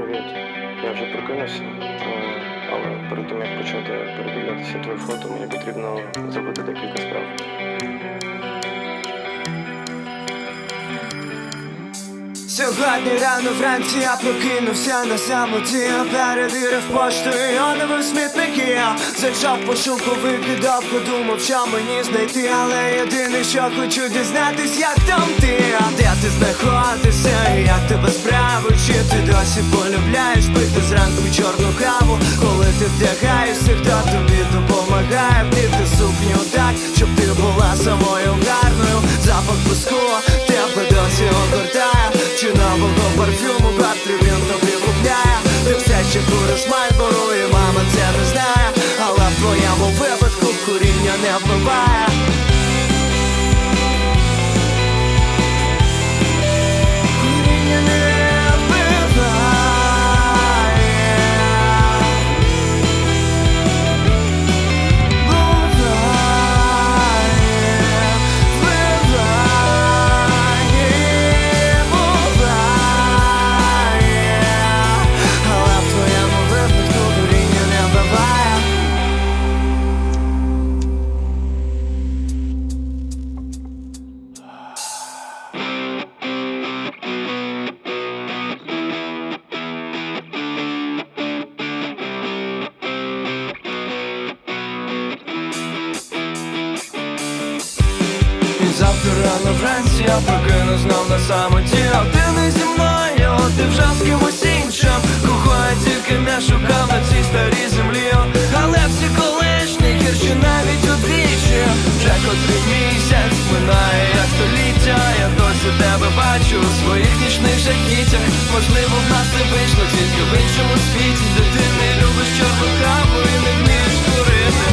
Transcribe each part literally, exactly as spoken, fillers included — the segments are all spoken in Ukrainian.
Привіт. Я вже прокинувся, е, але перед тим як почати передивлятися твоє фото, мені потрібно зробити декілька справ. Сьогодні рано вранці я прокинувся на самоті. Я перевірив пошту і оновив смітники. Зайшов по шумку, викидав, подумав, що мені знайти. Але єдине, що хочу дізнатись, як там ти. Де ти знаходишся і як тебе справи? Чи ти досі полюбляєш пити зранку чорну каву? Коли ти вдягаєшся, хто тобі допомагає вдіти сукню так, щоб ти була самою гарною. Запах піску тебе досі огортає. Чи нового парфюму котрий він тобі купляє? Ти все ще куриш Мальборо і мама це не знає. Але в твоєму випадку куріння не вбиває. Куріння не вбиває. Завтра рано вранці я прокину знов на самоті. А ти не зі мною, ти вже з кимось іншим. Кого я тільки не шукав на цій старій землі. Але всі колишні гірші навіть удвічі. Вже котрий місяць минає як століття. Я досі тебе бачу у своїх нічних жахіттях. Можливо, в нас не вийшло тільки в іншому світі, де ти не любиш чорну каву і не вмієш курити.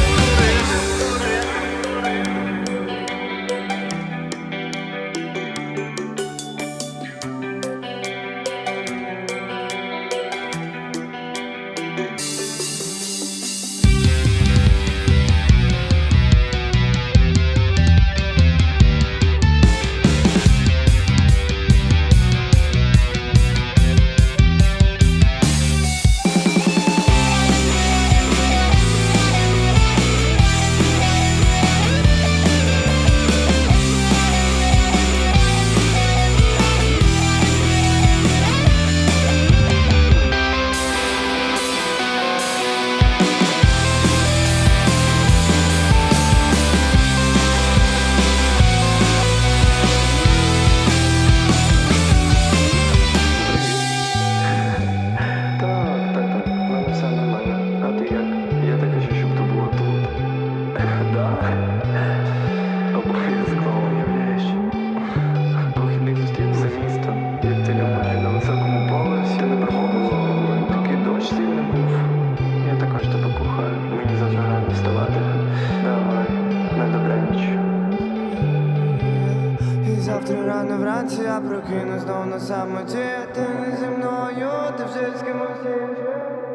Завтра рано вранці я прокину знов на самоті. Ти не зі мною, ти вже з кимось іншим.